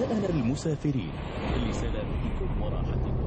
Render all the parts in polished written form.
سأل المسافرين لسلامتكم وراحتكم.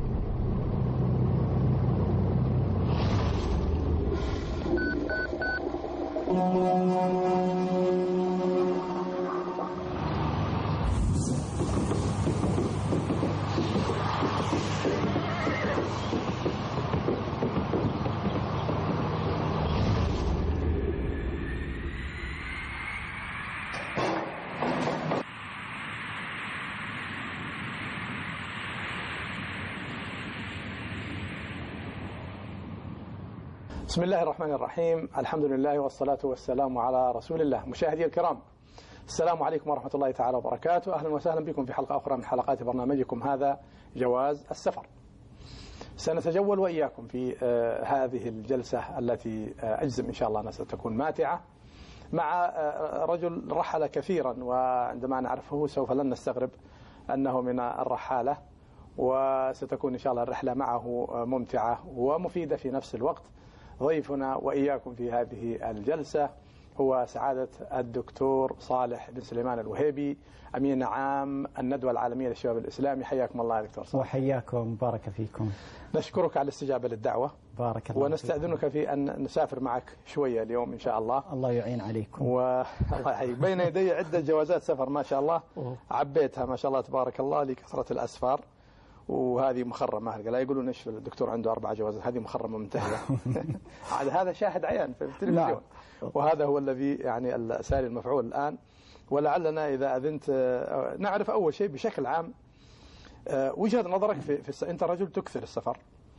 بسم الله الرحمن الرحيم. الحمد لله والصلاة والسلام على رسول الله. مشاهدي الكرام، السلام عليكم ورحمة الله تعالى وبركاته. أهلا وسهلا بكم في حلقة أخرى من حلقات برنامجكم هذا جواز السفر. سنتجول وإياكم في هذه الجلسة التي أجزم إن شاء الله أنها ستكون ماتعة مع رجل رحل كثيرا، وعندما نعرفه سوف لن نستغرب أنه من الرحالة، وستكون إن شاء الله الرحلة معه ممتعة ومفيدة في نفس الوقت. ضيفنا وإياكم في هذه الجلسة هو سعادة الدكتور صالح بن سليمان الوهيبي، أمين عام الندوة العالمية للشباب الإسلامي. حياكم الله يا دكتور صالح. وحياكم، بارك فيكم. نشكرك على الاستجابة للدعوة. بارك الله ونستأذنك في أن نسافر معك شوية اليوم إن شاء الله. الله يعين عليكم. الله يحييك. بين يدي عدة جوازات سفر ما شاء الله، عبيتها ما شاء الله تبارك الله لكثرة الأسفار، وهذه مخرمة. لا يقولون ايش الدكتور عنده 4 جوازات، هذه مخرمة منتهية. هذا شاهد عيان في التلفزيون. وهذا هو الذي يعني الساري المفعول الآن. ولعلنا إذا أذنت نعرف أول شيء بشكل عام وجهة نظرك أنت رجل تكثر السفر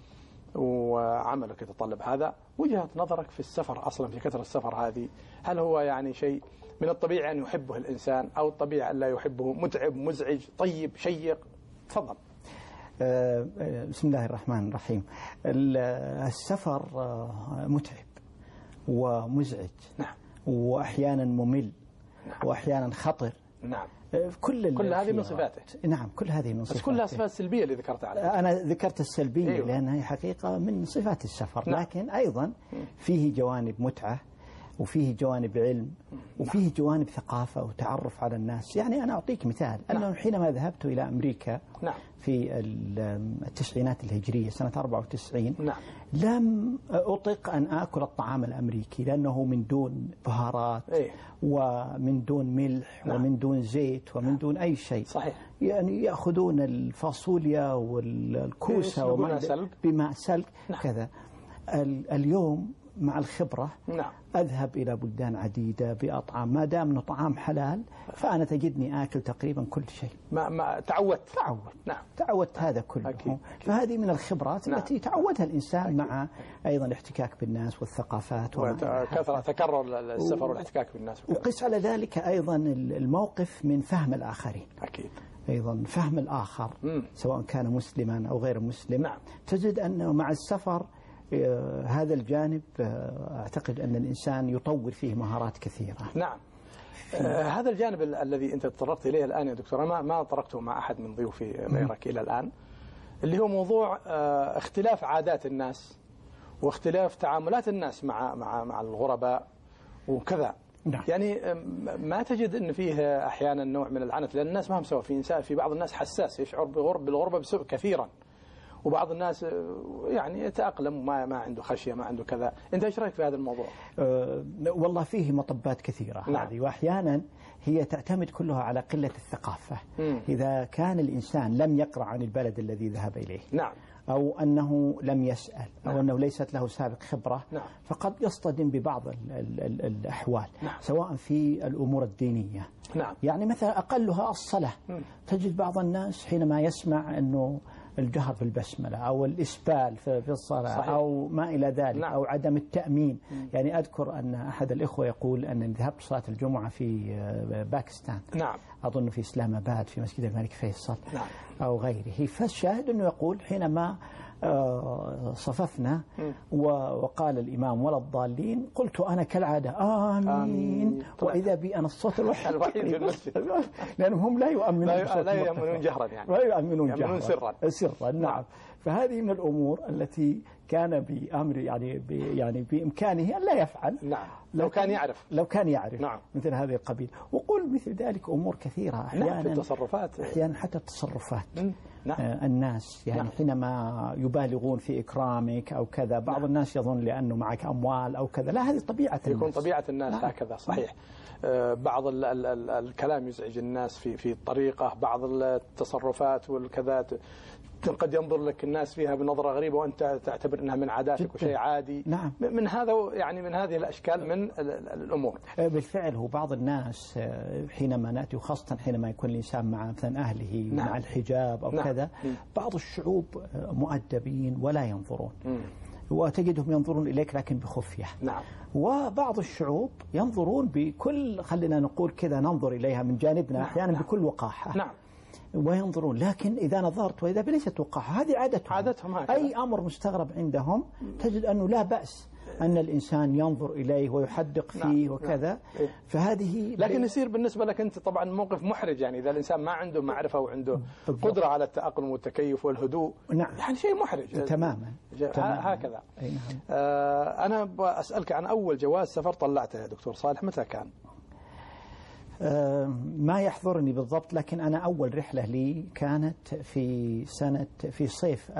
وعملك يتطلب هذا. وجهة نظرك في السفر أصلا، في كثرة السفر هذه، هل هو يعني شيء من الطبيعي أن يحبه الإنسان، أو الطبيعي أن لا يحبه؟ متعب، مزعج، طيب، شيق؟ تفضل. بسم الله الرحمن الرحيم. السفر متعب ومزعج. نعم. وأحيانا ممل. نعم. وأحيانا خطر. نعم. كل هذه من صفاته. نعم، كل هذه من صفاته. بس كلها صفات سلبية اللي ذكرت عليها. أنا ذكرت السلبية. أيوة. لأنها حقيقة من صفات السفر. نعم. لكن أيضا فيه جوانب متعة، وفيه جوانب علم، وفيه جوانب ثقافة وتعرف على الناس. يعني أنا أعطيك مثال. أنه حينما ذهبت إلى أمريكا في التسعينات الهجرية سنة 94، لم أطق أن آكل الطعام الأمريكي، لأنه من دون بهارات ومن دون ملح ومن دون زيت ومن دون أي شيء. صحيح. يعني يأخذون الفاصوليا والكوسة بماء سلق كذا. اليوم مع الخبرة أذهب إلى بلدان عديدة بأطعام، ما دام أنه طعام حلال فأنا تجدني آكل تقريبا كل شيء. ما تعودت. تعودت هذا كله. أكيد. فهذه من الخبرات التي تعودها الإنسان. أكيد. مع أيضا الاحتكاك بالناس والثقافات وكثرة تكرر السفر والاحتكاك بالناس. وقس على ذلك أيضا الموقف من فهم الآخرين. أكيد. أيضا فهم الآخر سواء كان مسلما أو غير مسلم. تجد أنه مع السفر هذا الجانب أعتقد أن الإنسان يطور فيه مهارات كثيرة. نعم. هذا الجانب الذي أنت تطرقت إليه الآن يا دكتور، ما طرقته مع أحد من ضيوفي غيرك إلى الآن، اللي هو موضوع اختلاف عادات الناس واختلاف تعاملات الناس مع الغرباء وكذا. يعني ما تجد أن فيه أحيانا نوع من العنت، لأن الناس ما هم سوا. في بعض الناس حساس يشعر بالغربة بسوء كثيرا، وبعض الناس يعني يتأقلم، ما عنده خشية، ما عنده كذا. أنت إيش رأيك في هذا الموضوع؟ والله فيه مطبات كثيرة. هذه وأحيانا هي تعتمد كلها على قلة الثقافة. إذا كان الإنسان لم يقرأ عن البلد الذي ذهب إليه، أو أنه لم يسأل، أو أنه ليست له سابق خبرة، فقد يصطدم ببعض الأحوال، سواء في الأمور الدينية. يعني مثلا أقلها الصلاة. تجد بعض الناس حينما يسمع أنه الجهر في البسملة أو الإسبال في الصلاة، صحيح، أو ما إلى ذلك، أو عدم التأمين. يعني أذكر أن أحد الإخوة يقول أن ذهبت صلاة الجمعة في باكستان، أظن في إسلام آباد في مسجد الملك فيصل، أو غيره. فالشاهد أنه يقول حينما صففنا وقال الإمام ولا الضالين، قلت أنا كالعادة آمين. وإذا بي أنا الصوت الوحيد في المسجد، لأنهم هم لا يؤمنون جهرا، يعني لا يؤمنون جهرا، سرا. نعم. فهذه من الأمور التي كان بأمر يعني بإمكانه أن لا يفعل. نعم. لو كان يعرف نعم. مثل هذه القبيل. وقول مثل ذلك أمور كثيرة أحيانا، في التصرفات، أحيانا حتى التصرفات. نعم. الناس يعني نعم. حينما يبالغون في إكرامك أو كذا، بعض نعم. الناس يظن لأنه معك أموال أو كذا، لا، هذه طبيعة الناس، يكون طبيعة الناس. نعم. هكذا صحيح. بعض الكلام يزعج الناس في الطريقة، بعض التصرفات والكذا قد ينظر لك الناس فيها بنظرة غريبة وأنت تعتبر أنها من عاداتك وشيء عادي. نعم. من هذا يعني من هذه الأشكال من الأمور. بالفعل هو بعض الناس حينما نأتي، وخاصة حينما يكون الإنسان مع مثلا أهله، نعم. مع الحجاب أو نعم. كذا، بعض الشعوب مؤدبين ولا ينظرون، وتجدهم ينظرون إليك لكن بخفية. نعم. وبعض الشعوب ينظرون بكل، خلينا نقول كذا، ننظر إليها من جانبنا. نعم. أحيانا نعم. بكل وقاحة. نعم. وينظرون، لكن إذا نظرت وإذا ليست وقاحة، هذه عادتهم هكذا. أي أمر مستغرب عندهم تجد أنه لا بأس أن الإنسان ينظر إليه ويحدق فيه. نعم. وكذا. نعم. فهذه لكن يصير بالنسبة لك أنت طبعا موقف محرج، يعني إذا الإنسان ما عنده معرفة وعنده قدرة على التأقلم والتكيف والهدوء. نعم. يعني شيء محرج تماما. هكذا. نعم. أنا بسألك عن أول جواز سفر طلعته يا دكتور صالح، متى كان؟ ما يحضرني بالضبط، لكن أنا أول رحلة لي كانت في صيف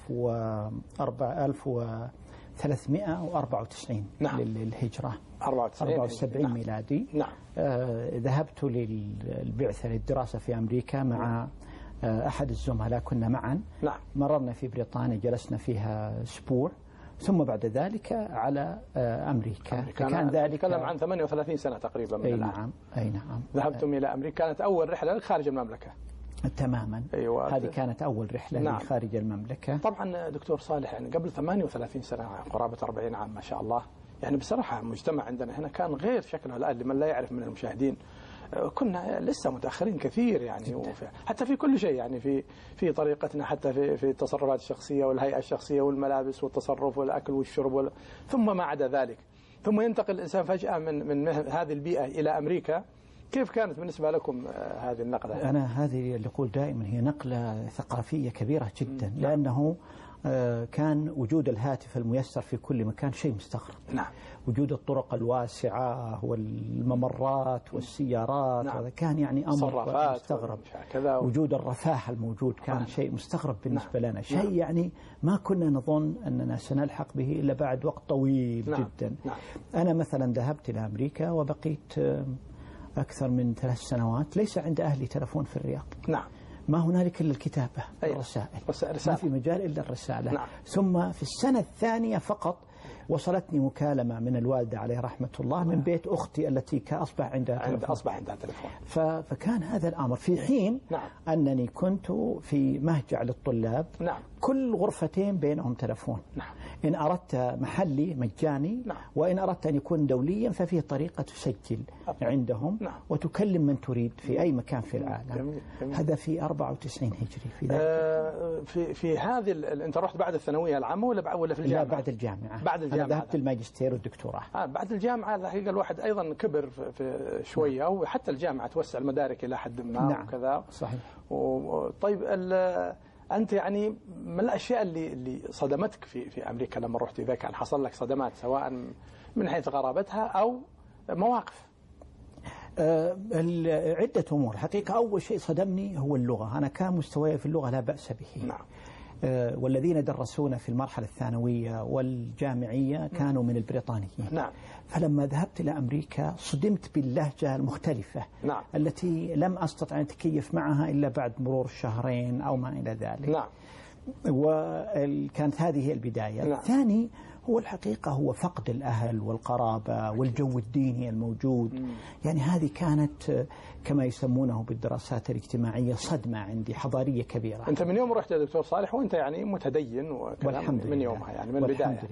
1394. نعم. للهجرة 74 نعم. ميلادي. نعم. ذهبت للبعثة للدراسة في أمريكا مع أحد الزملاء، كنا معا. نعم. مررنا في بريطانيا، جلسنا فيها أسبوع، ثم بعد ذلك على أمريكا. كان ذلك نتكلم عن 38 سنة تقريبا من الآن. نعم. أي نعم. ذهبتم إلى أمريكا، كانت أول رحلة خارج المملكة. تماما. أيوة. هذه كانت أول رحلة. نعم. خارج المملكة. طبعا دكتور صالح، يعني قبل 38 سنة، قرابة 40 عام ما شاء الله، يعني بصراحة المجتمع عندنا هنا كان غير شكله الآن. لمن لا يعرف من المشاهدين، كنا لسه متأخرين كثير يعني، حتى في كل شيء، يعني في طريقتنا، حتى في التصرفات الشخصية والهيئة الشخصية والملابس والتصرف والأكل والشرب ثم ما عدا ذلك. ثم ينتقل الإنسان فجأة من هذه البيئة إلى أمريكا. كيف كانت بالنسبة لكم هذه النقلة؟ أنا هذه اللي أقول دائما هي نقلة ثقافية كبيرة جدا. لأنه كان وجود الهاتف الميسر في كل مكان شيء مستغرب. نعم. وجود الطرق الواسعة والممرات والسيارات. نعم. هذا كان يعني أمر مستغرب. وجود الرفاه الموجود كان شيء مستغرب بالنسبة لنا، شيء يعني ما كنا نظن أننا سنلحق به إلا بعد وقت طويل. نعم. جدا. نعم. أنا مثلا ذهبت إلى أمريكا وبقيت أكثر من 3 سنوات، ليس عند أهلي تلفون في الرياض. نعم. ما هنالك إلا الكتابة. الرسائل. ما في مجال إلا الرسالة. نعم. ثم في السنة الثانية فقط وصلتني مكالمة من الوالدة عليه رحمة الله من بيت أختي التي أصبح عندها تلفون. فكان هذا الأمر في حين. نعم. أنني كنت في مهجع للطلاب. نعم. كل غرفتين بينهم تلفون. نعم. إن أردت محلي مجاني. نعم. وإن أردت أن يكون دوليا ففيه طريقة تسجل عندهم. نعم. وتكلم من تريد في أي مكان في العالم. جميل. هذا في 94 هجري. في هذه أنت رحت بعد الثانوية العامة ولا في الجامعة؟ لا، بعد الجامعة. بعد الجامعة. أنا ذهبت الماجستير والدكتوراه. بعد الجامعة الحقيقة الواحد أيضا كبر في شوية. نعم. وحتى الجامعة توسع المدارك إلى حد ما. نعم. وكذا. صحيح. طيب أنت يعني من الأشياء اللي صدمتك في أمريكا لما رحت، إذا كان حصل لك صدمات سواء من حيث غرابتها أو مواقف؟ عدة أمور حقيقة. أول شيء صدمني هو اللغة. أنا كان مستواي في اللغة لا بأس به. نعم. والذين درسونا في المرحلة الثانوية والجامعية كانوا من البريطانيين. نعم. فلما ذهبت إلى أمريكا صدمت باللهجة المختلفة. نعم. التي لم أستطع أن أتكيف معها إلا بعد مرور شهرين أو ما إلى ذلك. نعم. وكانت هذه البداية. نعم. الثاني هو الحقيقة هو فقد الأهل والقرابة والجو الديني الموجود. يعني هذه كانت كما يسمونه بالدراسات الاجتماعية صدمة عندي حضارية كبيرة. أنت من يوم رحت يا دكتور صالح وأنت يعني متدين والحمد من يومها يعني من البداية. والحمد لله.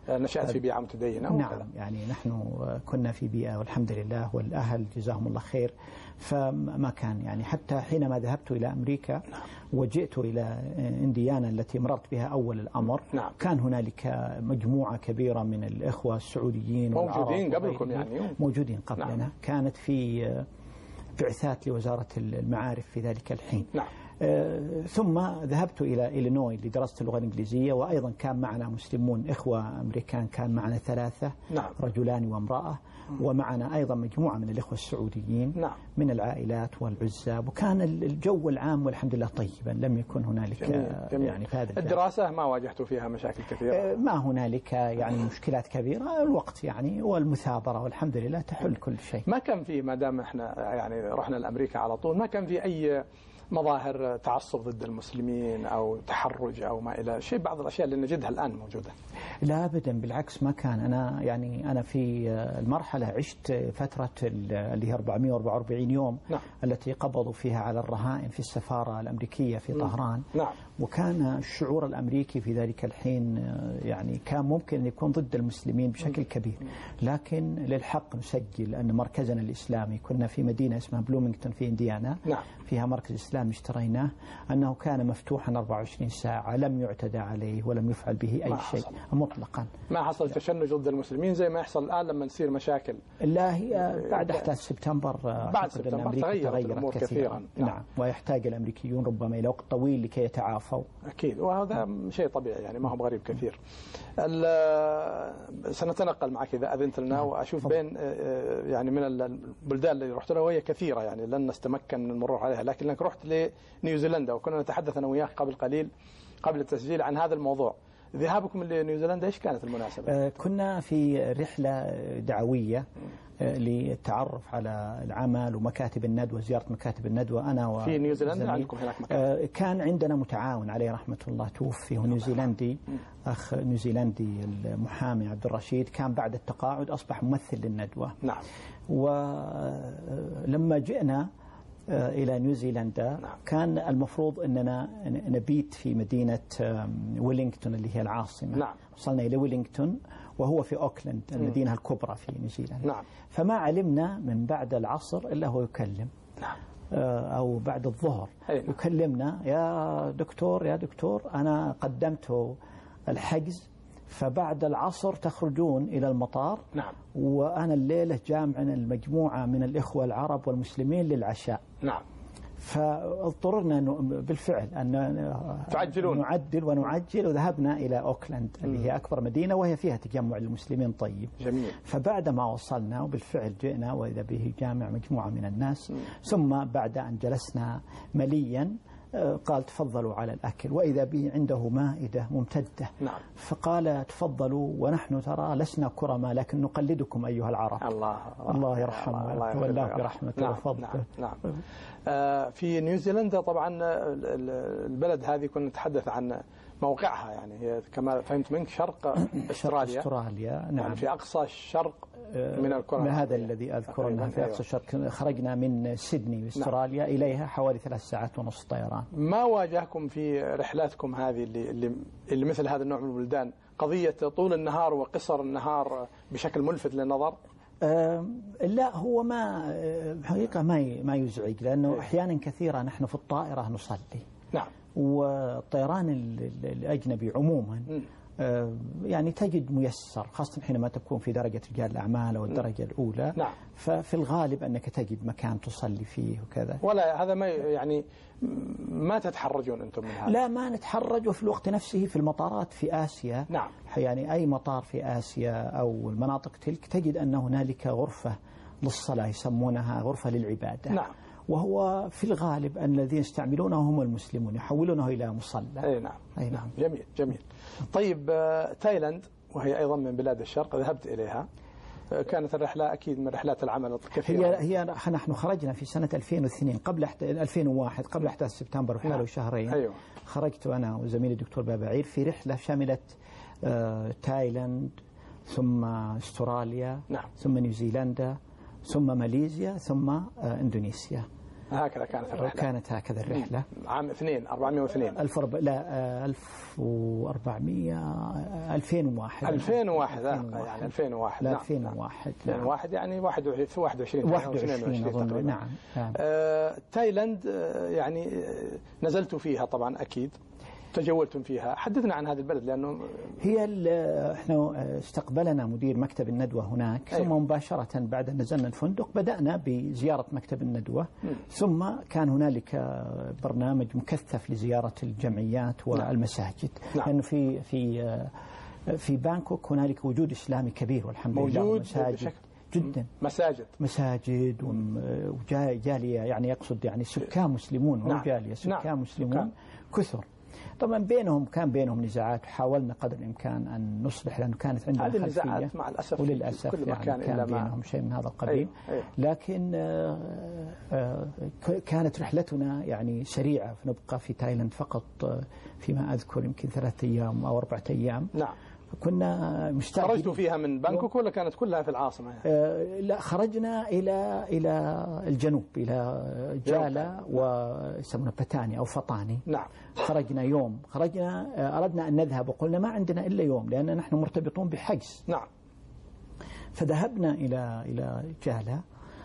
نشأت في بيئة متدينة. نعم يعني نحن كنا في بيئة والحمد لله، والأهل جزاهم الله خير، فما كان يعني حتى حينما ذهبت إلى أمريكا وجئت إلى إنديانا التي مررت بها أول الأمر، كان هنالك مجموعة كبيرة من الإخوة السعوديين موجودين قبلكم يعني موجودين قبلنا. كانت في بعثات لوزارة المعارف في ذلك الحين. ثم ذهبت إلى إلينوي لدراسة اللغة الإنجليزية، وأيضا كان معنا مسلمون إخوة أمريكان، كان معنا 3 رجلان وامرأة، ومعنا أيضا مجموعة من الإخوة السعوديين من العائلات والعزاب، وكان الجو العام والحمد لله طيبا، لم يكن هنالك جميل. يعني في هذا الدراسة ما واجهتوا فيها مشاكل كثيرة؟ ما هنالك يعني مشكلات كبيرة، الوقت يعني والمثابرة والحمد لله تحل كل شيء. ما كان فيه، ما دام احنا يعني رحنا لأمريكا على طول، ما كان في أي مظاهر تعصب ضد المسلمين أو تحرج أو ما إلى شيء، بعض الأشياء اللي نجدها الآن موجودة؟ لا أبدا، بالعكس ما كان. أنا في المرحلة عشت فترة اللي هي 444 يوم التي قبضوا فيها على الرهائن في السفارة الأمريكية في طهران. وكان الشعور الأمريكي في ذلك الحين يعني كان ممكن أن يكون ضد المسلمين بشكل كبير، لكن للحق نسجل أن مركزنا الإسلامي، كنا في مدينة اسمها بلومينغتون في إنديانا، فيها مركز إسلامي اشتريناه، أنه كان مفتوحا 24 ساعة، لم يعتدى عليه ولم يفعل به أي شيء مطلقا. ما حصل تشنج ضد المسلمين زي ما يحصل الآن لما نصير مشاكل؟ لا، هي بعد أحداث سبتمبر، بعد سبتمبر تغيرت الأمور كثيرا. نعم، ويحتاج الأمريكيون ربما إلى وقت طويل لكي يتعافوا. أكيد، وهذا شيء طبيعي يعني، ما هو غريب كثير. سنتنقل معك إذا أذنت لنا وأشوف بين يعني من البلدان اللي رحت لها، وهي كثيرة يعني لن نستمكن من المرور عليها، لكنك رحت لنيوزيلندا، وكنا نتحدث أنا وياك قبل قليل قبل التسجيل عن هذا الموضوع. ذهابكم لنيوزيلندا إيش كانت المناسبة؟ كنا في رحلة دعوية للتعرف على العمل ومكاتب الندوة، زيارة مكاتب الندوة أنا في نيوزيلندا. عندكم هناك مكاتب؟ كان عندنا متعاون عليه رحمة الله توفي، هو نيوزيلندي، أخ نيوزيلندي المحامي عبد الرشيد، كان بعد التقاعد أصبح ممثل للندوة. ولما جئنا إلى نيوزيلندا كان المفروض أننا نبيت في مدينة ويلينغتون اللي هي العاصمة. وصلنا إلى ويلينغتون وهو في أوكلاند المدينة الكبرى في نيوزيلندا. فما علمنا من بعد العصر إلا هو يكلم، أو بعد الظهر يكلمنا، يا دكتور أنا قدمت الحجز، فبعد العصر تخرجون إلى المطار. وأنا الليلة جامع المجموعة من الإخوة العرب والمسلمين للعشاء. فاضطررنا بالفعل أن نعدل ونعجل، وذهبنا إلى أوكلاند اللي هي أكبر مدينة وهي فيها تجمع المسلمين طيب. جميل. فبعدما وصلنا وبالفعل جئنا وإذا به جامع مجموعة من الناس، ثم بعد أن جلسنا مليا قال تفضلوا على الأكل، وإذا به عنده مائدة ممتدة. فقال تفضلوا، ونحن ترى لسنا كرما لكن نقلدكم أيها العرب. الله يرحمه ويتولاه برحمته وفضله. في نيوزيلندا طبعا البلد هذه كنا نتحدث عن موقعها، يعني هي كما فهمت منك شرق أستراليا. نعم، يعني في أقصى الشرق من الكرة. من هذا الذي أذكر أنها في أقصى الشرق. خرجنا من سيدني أستراليا إليها حوالي 3 ساعات ونصف طيران. ما واجهكم في رحلاتكم هذه اللي مثل هذا النوع من البلدان قضية طول النهار وقصر النهار بشكل ملفت للنظر؟ لا، هو ما حقيقة ما يزعج، لأنه أحيانا كثيرة نحن في الطائرة نصلي. والطيران الأجنبي عموما يعني تجد ميسر، خاصة حينما تكون في درجة رجال الأعمال أو الدرجة الأولى. ففي الغالب أنك تجد مكان تصلي فيه وكذا. ولا هذا ما يعني ما تتحرجون أنتم من هذا؟ لا، ما نتحرج. وفي الوقت نفسه في المطارات في آسيا، يعني أي مطار في آسيا أو المناطق تلك تجد أن هنالك غرفة للصلاة يسمونها غرفة للعبادة. وهو في الغالب أن الذين يستعملونه هم المسلمون، يحولونه إلى مصلى. أي نعم. جميل. طيب تايلاند وهي أيضا من بلاد الشرق ذهبت إليها، كانت الرحلة أكيد من رحلات العمل الكثيرة. هي نحن خرجنا في سنة 2002 قبل 2001 قبل أحداث سبتمبر بحوالي شهرين. خرجت أنا وزميلي الدكتور بابعير في رحلة شملت تايلاند ثم استراليا ثم نيوزيلندا ثم ماليزيا ثم إندونيسيا. هكذا كانت الرحلة. كانت هكذا الرحلة. عام 402 2001 يعني 2001 يعني 21 أظن. نعم. تايلاند يعني نزلت فيها طبعا أكيد، تجولتم فيها، حدثنا عن هذا البلد لأنه احنا استقبلنا مدير مكتب الندوة هناك. ثم مباشرة بعد أن نزلنا الفندق بدأنا بزيارة مكتب الندوة. ثم كان هنالك برنامج مكثف لزيارة الجمعيات والمساجد. لأنه في بانكوك هنالك وجود إسلامي كبير والحمد لله، مساجد جدا، مساجد وجالية، يعني يقصد يعني سكان مسلمون، مو جالية، سكان مسلمون كثر. طبعا كان بينهم نزاعات، وحاولنا قدر الإمكان أن نصلح، لأنه كانت عندنا هذه النزاعات مع الأسف، وللأسف كل يعني كان بينهم شيء من هذا القبيل. لكن كانت رحلتنا يعني سريعة، فنبقى في تايلاند فقط فيما أذكر يمكن 3 أيام أو 4 أيام. نعم. كنا مستعجلين. خرجتوا فيها من بانكوك ولا كانت كلها في العاصمة يعني؟ لا، خرجنا إلى الجنوب، إلى جالا ويسمونه باتاني أو فطاني. نعم. خرجنا أردنا أن نذهب وقلنا ما عندنا إلا يوم، لأن نحن مرتبطون بحجز. نعم. فذهبنا إلى جالا،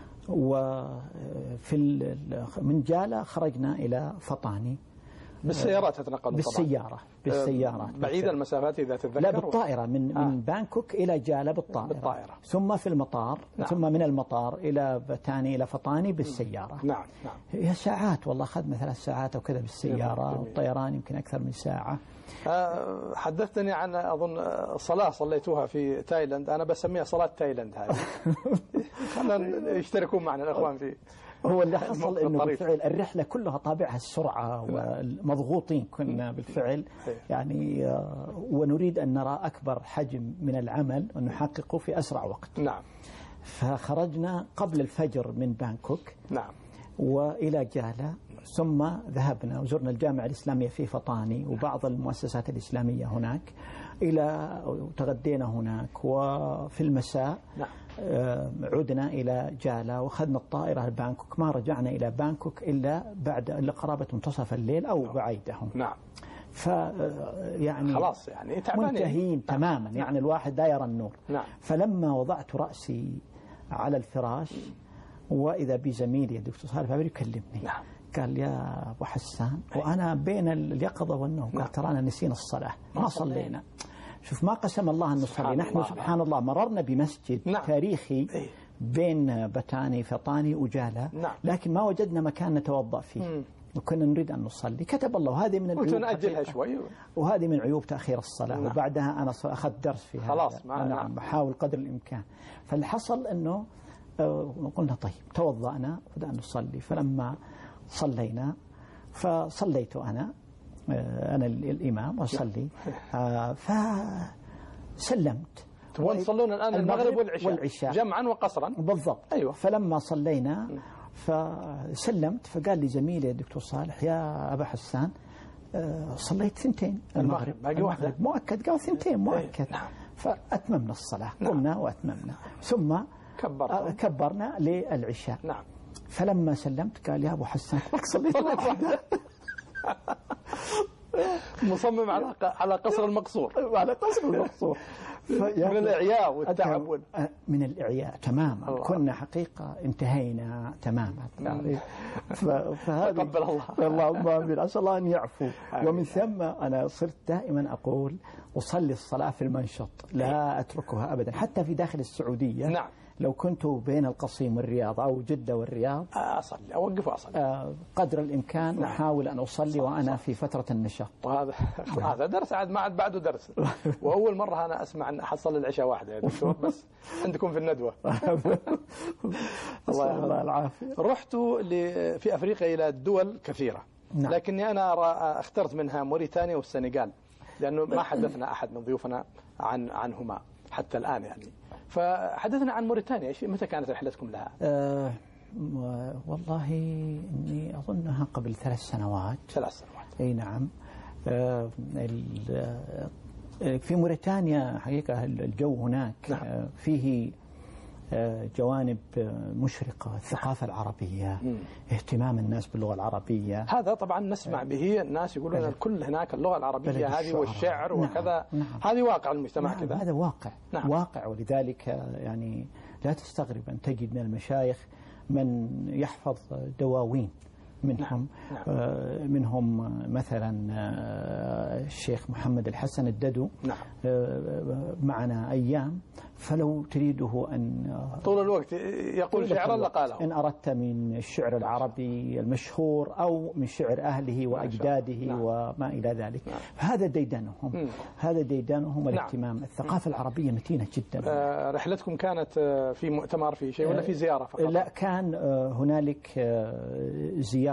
من جالا خرجنا إلى فطاني. بالسيارات تتنقلون؟ بالسيارات بعيدة المسافات إذا تتذكر؟ لا، بالطائرة من بانكوك إلى جالا بالطائرة. ثم في المطار. نعم. ثم من المطار إلى باتاني إلى فطاني بالسيارة. نعم. هي ساعات، والله أخذنا 3 ساعات أو كذا بالسيارة، والطيران يمكن أكثر من ساعة. حدثتني عن أظن صلاة صليتوها في تايلاند، أنا بسميها صلاة تايلاند هذه. خلنا يشتركون معنا الأخوان في. هو اللي حصل انه بالفعل الرحله كلها طابعها السرعه، ومضغوطين كنا بالفعل يعني، ونريد ان نرى اكبر حجم من العمل ونحققه في اسرع وقت. نعم. فخرجنا قبل الفجر من بانكوك. نعم. والى جالا، ثم ذهبنا وزرنا الجامعه الاسلاميه في فطاني وبعض المؤسسات الاسلاميه هناك، وتغدينا هناك، وفي المساء عدنا إلى جالا وأخذنا الطائرة لبانكوك. ما رجعنا إلى بانكوك إلا بعد قرابة منتصف الليل أو بعيدهم. نعم. يعني خلاص يعني منتهين تماما. يعني الواحد لا يرى النور. نعم. فلما وضعت رأسي على الفراش وإذا بزميلي الدكتور صالح الفابري يكلمني. نعم. قال: يا أبو حسان، وأنا بين اليقظة والنوم، قال: ترانا نسينا الصلاة، ما صلينا. شوف ما قسم الله أن نصلي. نحن سبحان الله مررنا بمسجد تاريخي بين باتاني فطاني وجالا، لكن ما وجدنا مكان نتوضأ فيه، وكنا نريد أن نصلي. كتب الله. هذه من العيوب، ونأجلها شوي، وهذه من عيوب تأخير الصلاة. وبعدها أنا أخذت درس في هذا. خلاص نعم، بحاول قدر الإمكان. فاللي حصل أنه قلنا طيب، توضأنا وبدأنا نصلي. فلما صلينا، فصليت أنا الإمام وصلي، فسلمت. تصلون الآن المغرب والعشاء جمعا وقصرا؟ بالضبط. أيوة. فلما صلينا فسلمت، فقال لي زميلي الدكتور صالح: يا أبا حسان، صليت 2 المغرب باقي واحدة مؤكد. قال 2 مؤكد. نعم. فأتممنا الصلاة. قمنا وأتممنا، ثم كبرنا للعشاء. نعم. فلما سلمت قال: يا أبو حسان، صليت واحدة. مصمم على قصر المقصور. على قصر المقصور. من الإعياء والتعب. من الإعياء تماما. كنا حقيقة انتهينا تماما. فهذا تقبل الله. اللهم آمين. أسأل الله أن يعفو. ومن ثم أنا صرت دائما أقول: أصلي الصلاة في المنشط، لا أتركها أبدا، حتى في داخل السعودية. نعم. لو كنت بين القصيم والرياض أو جدة والرياض أصلي، أوقف وأصلي قدر الإمكان. أحاول أن أصلي وأنا في فترة النشاط. وهذا درس عاد ما عاد بعده درس. وأول مرة أنا أسمع أن أحصل العشاء واحدة يا دكتور، بس عندكم في الندوة. الله العافية. رحت في أفريقيا إلى دول كثيرة. نعم. لكني أنا اخترت منها موريتانيا والسنغال، لأنه ما حدثنا أحد من ضيوفنا عنهما حتى الآن يعني. فحدثنا عن موريتانيا، متى كانت رحلتكم لها؟ والله إني أظنها قبل 3 سنوات. 3 سنوات. أي نعم. في موريتانيا حقيقة الجو هناك فيه جوانب مشرقة، الثقافة العربية، اهتمام الناس باللغة العربية. هذا طبعا نسمع به، الناس يقولون الكل هناك اللغة العربية هذه والشعر وكذا. هذه واقع المجتمع كذا. هذا واقع. واقع، ولذلك يعني لا تستغرب أن تجد من المشايخ من يحفظ دواوين منهم مثلا الشيخ محمد الحسن الددو معنا أيام، فلو تريده أن طول الوقت يقول شعرا لقاله. إن أردت من الشعر العربي المشهور أو من شعر أهله وأجداده وما إلى ذلك. هذا ديدانهم، هذا ديدانهم الاهتمام. الثقافة العربية متينة جدا. رحلتكم كانت في مؤتمر في شيء ولا في زيارة فقط؟ لا، كان هنالك زيارة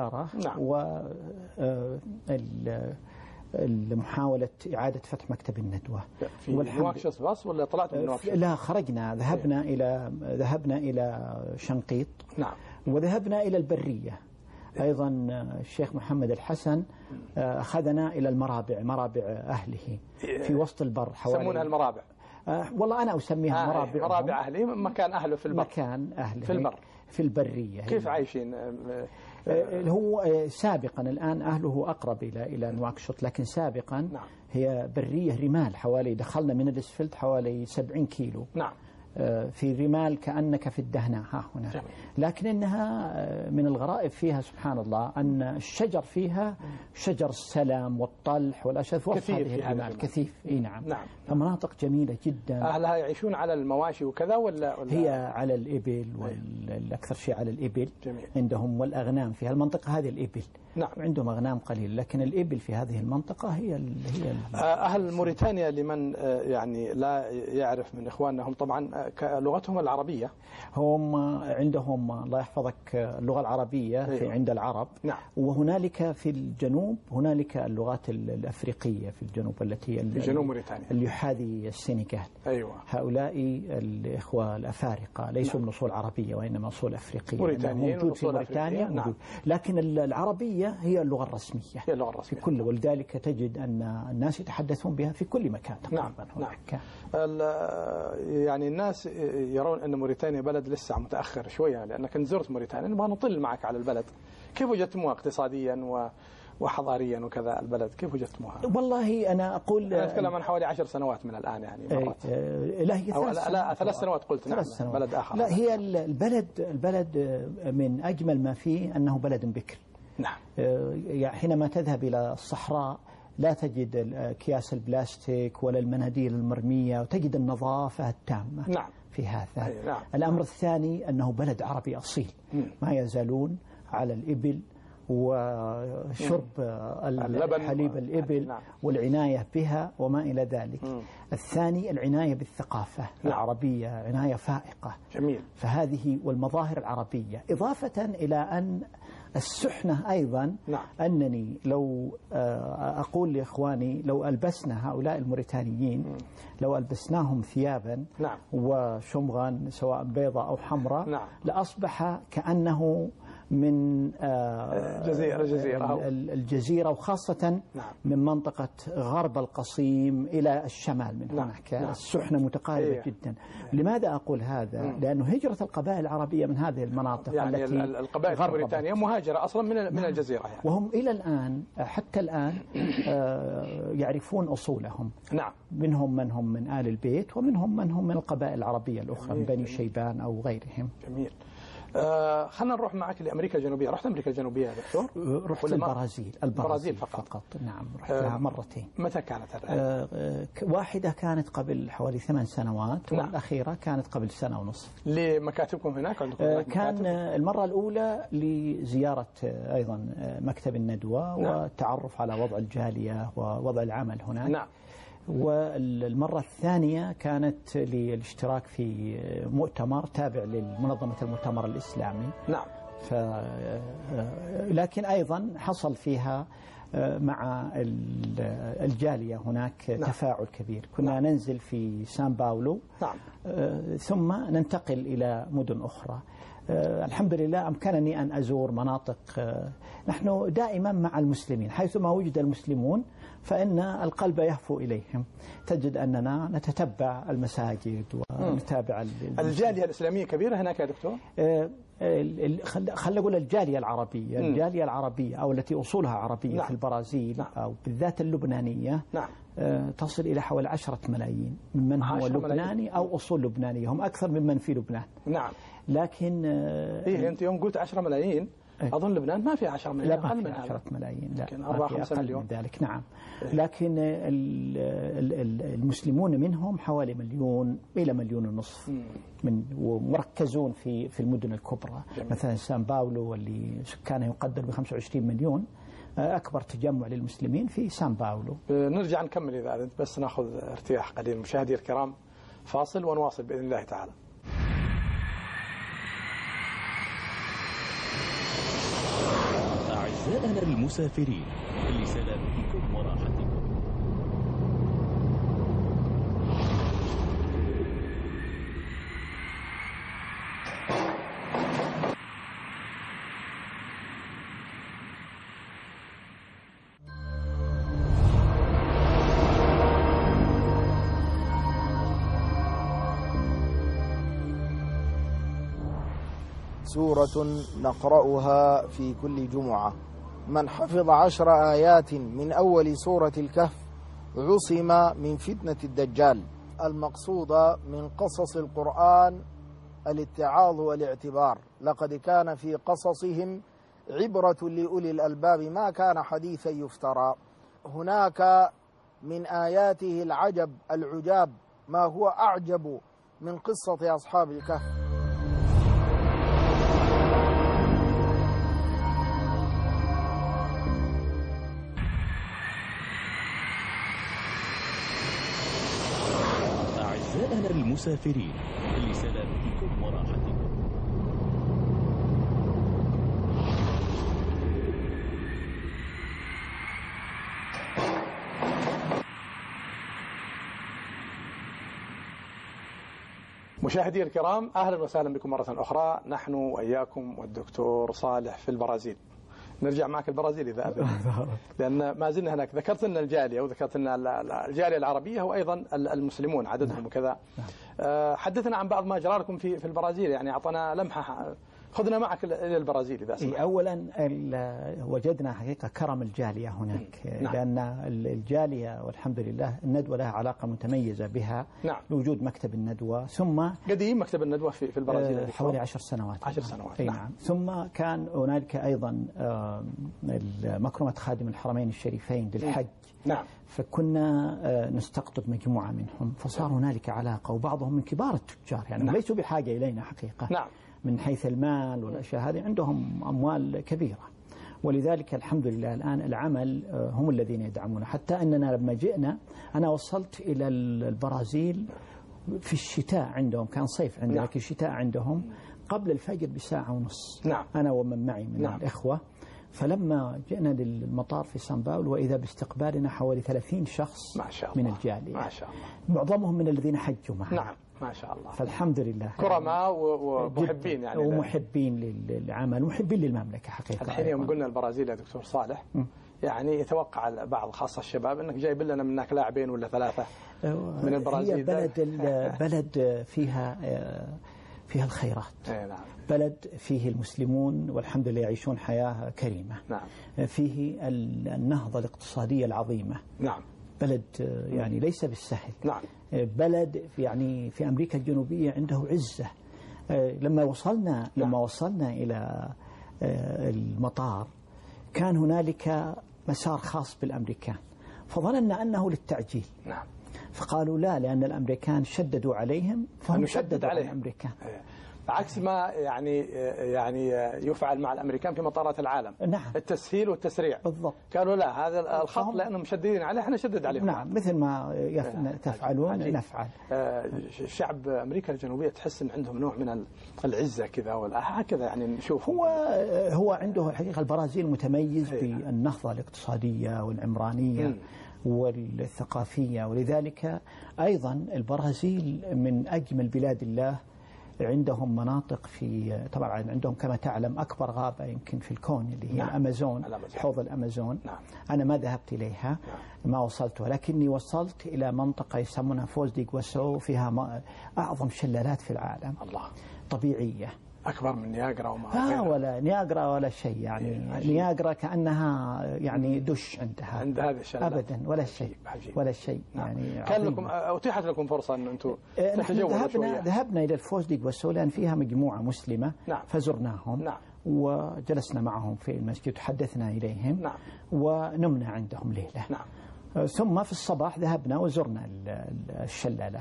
محاولة إعادة فتح مكتب الندوة في نواكشوط بس ولا طلعت من نواكشوط؟ لا، خرجنا، ذهبنا إلى شنقيط. وذهبنا إلى البرية أيضا. الشيخ محمد الحسن أخذنا إلى مرابع أهله في وسط البر. يسمونها المرابع؟ والله أنا أسميها مرابع أهله، مكان أهله في البر. مكان أهله في البر، في البرية. كيف عايشين؟ هو سابقا، الآن أهله أقرب إلى نواكشوط، لكن سابقا هي برية رمال، حوالي دخلنا من الإسفلت حوالي 70 كيلو. في رمال كأنك في الدهنة ها هنا. لكن إنها من الغرائب فيها سبحان الله أن الشجر فيها شجر السلام والطلح والأشجار وسط هذه الرمال كثيف. نعم. فمناطق جميلة جدا. أهلها يعيشون على المواشي وكذا ولا هي على الإبل، والأكثر شيء على الإبل. جميل. عندهم، والأغنام في المنطقة هذه الإبل. عندهم أغنام قليل، لكن الإبل في هذه المنطقة هي أهل موريتانيا لمن يعني لا يعرف من إخواننا، هم طبعا لغتهم العربية. هم عندهم الله يحفظك اللغة العربية في عند العرب. وهنالك في الجنوب هنالك اللغات الأفريقية في الجنوب، التي في جنوب موريتانيا اللي يحاذي السنغال. هؤلاء الإخوة الأفارقة ليسوا من أصول عربية وإنما أصول أفريقية. موجود في موريتانيا. لكن العربية هي اللغة الرسمية. في كل، ولذلك تجد أن الناس يتحدثون بها في كل مكان تقريبا. يعني الناس يرون أن موريتانيا بلد لسه متأخر شوية، لأنك زرت موريتانيا. نبغى نطل معك على البلد، كيف وجدتموها اقتصاديا وحضاريا وكذا؟ البلد كيف وجدتموها؟ والله أنا أقول أتكلم عن حوالي 10 سنوات من الآن يعني مرات. لا، هي 3 سنوات قلت. نعم، بلد آخر. لا، هي البلد من أجمل ما فيه أنه بلد بكر. يعني حينما تذهب إلى الصحراء لا تجد أكياس البلاستيك ولا المناديل المرمية، وتجد النظافة التامة في هذا. الأمر الثاني أنه بلد عربي أصيل، ما يزالون على الإبل وشرب حليب الإبل والعناية بها وما إلى ذلك. الثاني العناية بالثقافة العربية، عناية فائقة. جميل. فهذه والمظاهر العربية، إضافة إلى أن السحنة أيضا. أنني لو أقول لإخواني لو ألبسنا هؤلاء الموريتانيين، لو ألبسناهم ثيابا وشمغا سواء بيضاء أو حمراء، لأصبح كأنه من الجزيرة، وخاصة من منطقة غرب القصيم إلى الشمال من هناك. السحنة متقاربة جدا. لماذا أقول هذا؟ لأنه هجرة القبائل العربية من هذه المناطق، يعني التي القبائل في موريتانيا مهاجرة أصلا من الجزيرة يعني. وهم إلى الآن حتى الآن يعرفون أصولهم. منهم من هم من آل البيت، ومنهم من هم من القبائل العربية الأخرى، من بني شيبان أو غيرهم. جميل. خلنا نروح معك لأمريكا الجنوبية. رحت أمريكا الجنوبية يا دكتور؟ رحت البرازيل فقط. نعم، رحت لها مرتين. متى كانت الرحلة؟ واحدة كانت قبل حوالي 8 سنوات، والأخيرة كانت قبل 1.5 سنة. لمكاتبكم هناك؟ كان المرة الأولى لزيارة أيضا مكتب الندوة والتعرف على وضع الجالية ووضع العمل هناك. والمرة الثانية كانت للاشتراك في مؤتمر تابع لمنظمة المؤتمر الإسلامي. لكن أيضا حصل فيها مع الجالية هناك تفاعل كبير. كنا ننزل في سان باولو، ثم ننتقل إلى مدن أخرى. الحمد لله أمكنني أن أزور مناطق. نحن دائما مع المسلمين، حيثما وجد المسلمون فإن القلب يهفو إليهم. تجد أننا نتتبع المساجد ونتابع الجالية الإسلامية كبيرة هناك يا دكتور؟ خلينا نقول الجالية العربية، الجالية العربية أو التي أصولها عربية في البرازيل أو بالذات اللبنانية تصل إلى حوالي 10 ملايين ممن هو لبناني أو أصول لبنانية، هم أكثر ممن في لبنان. نعم. لكن أنت يوم قلت 10 ملايين أظن لبنان ما في 10 ملايين، لا ما في 10 ملايين، لا يمكن 4-5 مليون من ذلك. نعم. لكن المسلمون منهم حوالي 1 إلى 1.5 مليون ومركزون في المدن الكبرى. مثلا سان باولو واللي سكانه يقدر ب25 مليون، أكبر تجمع للمسلمين في سان باولو. نرجع نكمل إذا أنت بس نأخذ ارتياح قليل. مشاهدي الكرام فاصل ونواصل بإذن الله تعالى. أعزائنا المسافرين لسلامتكم وراحتكم. سورة نقرأها في كل جمعة. من حفظ 10 آيات من أول سورة الكهف عصم من فتنة الدجال. المقصود من قصص القرآن الاتعاظ والاعتبار، لقد كان في قصصهم عبرة لأولي الألباب ما كان حديثا يفترى. هناك من آياته العجب العجاب ما هو أعجب من قصة أصحاب الكهف. أعزائنا المسافرين لسلامتكم وراحتكم. مشاهدي الكرام أهلا وسهلا بكم مرة أخرى، نحن وإياكم والدكتور صالح في البرازيل. نرجع معك البرازيل إذا أذن، لأن ما زلنا هناك. ذكرت لنا الجالية وذكرت لنا الجالية العربية وأيضا المسلمون عددهم وكذا. حدثنا عن بعض ما جرى لكم في البرازيل، يعني أعطنا لمحة، خذنا معك إلى البرازيل إذا سمحت. أولا وجدنا حقيقة كرم الجالية هناك. لأن الجالية والحمد لله الندوة لها علاقة متميزة بها. لوجود مكتب الندوة. ثم قديم مكتب الندوة في البرازيل حوالي 10 سنوات. 10 سنوات. نعم. ثم كان هنالك أيضا مكرمة خادم الحرمين الشريفين للحج. نعم. فكنا نستقطب مجموعة منهم، فصار هنالك علاقة، وبعضهم من كبار التجار يعني ليسوا بحاجة إلينا حقيقة. نعم. من حيث المال والأشياء هذه عندهم أموال كبيرة، ولذلك الحمد لله الآن العمل هم الذين يدعمون. حتى أننا لما جئنا أنا وصلت إلى البرازيل في الشتاء، عندهم كان صيف عندنا لكن الشتاء عندهم قبل الفجر بساعة ونص. أنا ومن معي من الإخوة. فلما جئنا للمطار في سان باولو وإذا باستقبالنا حوالي 30 شخص ما شاء الله. من الجالية، ما شاء الله، معظمهم من الذين حجوا معنا. نعم ما شاء الله. فالحمد لله كرماء ومحبين يعني، ومحبين للعمل ومحبين للمملكة حقيقة. الحين يوم قلنا البرازيل يا دكتور صالح يعني يتوقع البعض خاصة الشباب أنك جايب لنا من هناك لاعبين ولا 3 من البرازيل. هي بلد فيها الخيرات. نعم. بلد فيه المسلمون والحمد لله يعيشون حياة كريمة. نعم. فيه النهضة الاقتصادية العظيمة. نعم. بلد يعني ليس بالسهل. نعم. بلد يعني في أمريكا الجنوبية عنده عزة. لما وصلنا إلى المطار كان هنالك مسار خاص بالأمريكان، فظننا أنه للتعجيل. نعم. فقالوا لا، لأن الأمريكان شددوا عليهم فهم شددوا على الأمريكان. عكس ما يعني يفعل مع الأمريكان في مطارات العالم. نعم. التسهيل والتسريع. بالضبط. قالوا لا، هذا الخط لأنهم مشددين عليه احنا نشدد عليهم. نعم. مثل ما تفعلون نفعل. شعب أمريكا الجنوبية تحس أن عندهم نوع من العزة كذا هكذا يعني نشوف. هو عنده الحقيقة البرازيل متميز بالنهضة الاقتصادية والعمرانية والثقافية، ولذلك أيضا البرازيل من أجمل بلاد الله عندهم مناطق في طبعا عندهم كما تعلم أكبر غابة يمكن في الكون اللي هي الأمازون، حوض الأمازون. أنا ما ذهبت إليها، ما وصلت، ولكني وصلت إلى منطقة يسمونها فوز دي غواسو، فيها أعظم شلالات في العالم. الله. طبيعية أكبر من نياجرا وما ولا نياجرا ولا شيء يعني. نياجرا كأنها يعني دش عندها عند هذه الشلالات أبدا ولا شيء ولا شيء يعني. كان لكم أتيحت لكم فرصة أن أنتم تتجولوا؟ ذهبنا إلى الفوز دي غواسو لأن فيها مجموعة مسلمة. فزرناهم وجلسنا معهم في المسجد وتحدثنا إليهم ونمنا عندهم ليلة. ثم في الصباح ذهبنا وزرنا الشلالات.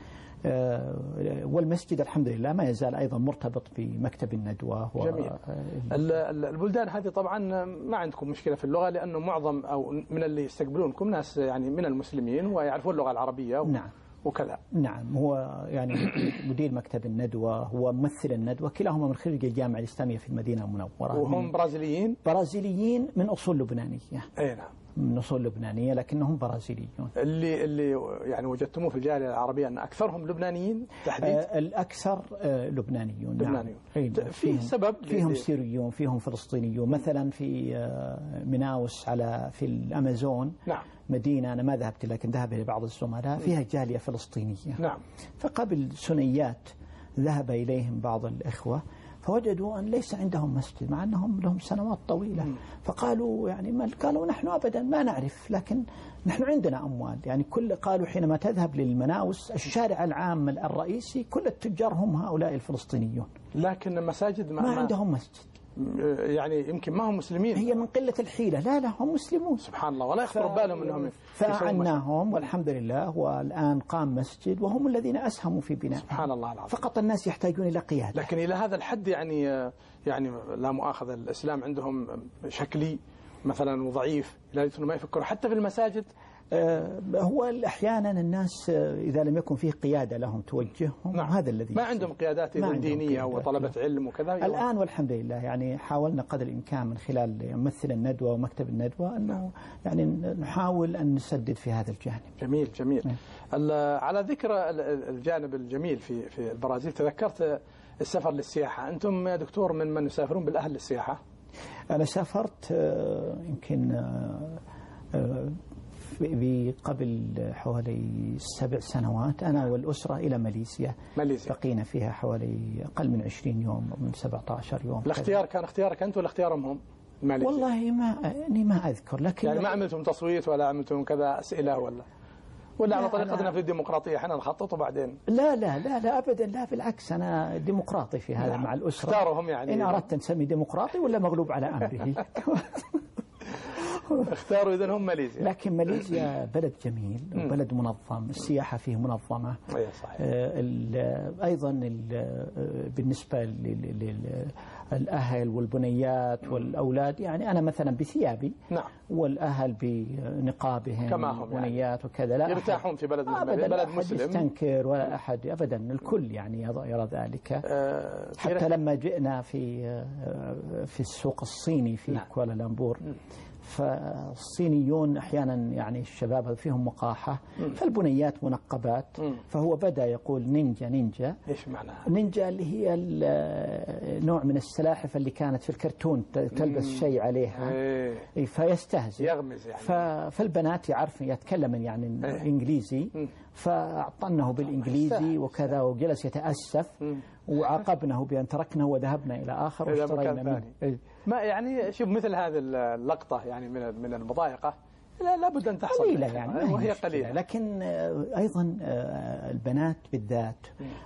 والمسجد الحمد لله ما يزال أيضا مرتبط بمكتب الندوة. جميل. البلدان هذه طبعا ما عندكم مشكلة في اللغة، لأنه معظم أو من اللي يستقبلونكم ناس يعني من المسلمين ويعرفون اللغة العربية نعم. وكذا. نعم. هو يعني مدير مكتب الندوة هو ممثل الندوة، كلاهما من خريج الجامعة الإسلامية في المدينة المنورة. وهم برازيليين من أصول لبنانية. أي نعم، من أصول لبنانية لكنهم برازيليون. اللي يعني وجدتموه في الجالية العربية أن أكثرهم لبنانيين تحديد؟ الأكثر لبنانيون. لبنانيون. نعم. فيه سبب؟ فيهم سيريون، فيهم فلسطينيون. مثلا في مناوس في الأمازون. نعم. مدينة أنا ما ذهبت لكن ذهب إلى بعض الزملاء فيها جالية فلسطينية. نعم. فقبل سنيات ذهب إليهم بعض الإخوة فوجدوا أن ليس عندهم مسجد مع أنهم لهم سنوات طويلة. فقالوا يعني قالوا نحن أبدا ما نعرف، لكن نحن عندنا أموال. يعني قالوا حينما تذهب للمناوس الشارع العام الرئيسي كل التجار هم هؤلاء الفلسطينيون، لكن المساجد ما عندهم مسجد. يعني يمكن ما هم مسلمين، هي من قلة الحيلة. لا هم مسلمون سبحان الله، ولا يخطر بالهم أنهم فأعناهم والحمد لله، والآن قام مسجد وهم الذين أسهموا في بناء. سبحان الله العظيم. فقط الناس يحتاجون إلى قيادة. لكن إلى هذا الحد يعني لا مؤاخذة الإسلام عندهم شكلي مثلا وضعيف إلى أنه ما يفكروا حتى في المساجد. هو أحيانا الناس إذا لم يكن فيه قيادة لهم توجههم. هذا الذي ما عندهم قيادات دينية وطلبة علم وكذا. الآن والحمد لله يعني حاولنا قدر الإمكان من خلال ممثل الندوة ومكتب الندوة أنه يعني نحاول أن نسدد في هذا الجانب. جميل جميل. على ذكر الجانب الجميل في البرازيل، تذكرت السفر للسياحة. أنتم يا دكتور من يسافرون بالأهل للسياحة؟ أنا سافرت يمكن قبل حوالي 7 سنوات أنا والأسرة إلى ماليزيا. بقينا فيها حوالي أقل من 20 يوم، من 17 يوم. الاختيار كان اختيارك أنت ولا اختيارهم هم؟ ماليزيا. والله ما أذكر، لكن يعني ما عملتم تصويت ولا عملتم كذا أسئلة ولا على طريقتنا في الديمقراطية احنا نخطط وبعدين؟ لا أبدا، لا بالعكس، أنا ديمقراطي في هذا. مع الأسرة اختارهم يعني إن أردت نسمي ديمقراطي ولا مغلوب على أمره. اختاروا إذن هم ماليزيا. لكن ماليزيا بلد جميل وبلد منظم، السياحة فيه منظمة. صحيح. أيضا بالنسبة للأهل والبنيات والأولاد، يعني أنا مثلا بثيابي. نعم. والأهل بنقابهم كما هم ونيات يعني. وكذا، لا يرتاحون في بلد مسلم. يستنكر ولا أحد أبدا، الكل يعني يرى ذلك. حتى لما جئنا في السوق الصيني في كوالالمبور، فالصينيون أحيانا يعني الشباب فيهم وقاحة، فالبنيات منقبات، فهو بدأ يقول نينجا. إيش معناها؟ نينجا اللي هي نوع من السلاحف اللي كانت في الكرتون تلبس شيء عليها. فيستهزئ، يغمز يعني. فالبنات يعرفن يتكلمن يعني إنجليزي، فأعطنه بالإنجليزي وكذا، وجلس يتأسف، وعاقبناه بأن تركناه وذهبنا إلى آخر واشترينا منه. ما يعني شوف مثل هذه اللقطة يعني من المضايقة لابد أن تحصل يعني، وهي قليلة. لكن أيضا البنات بالذات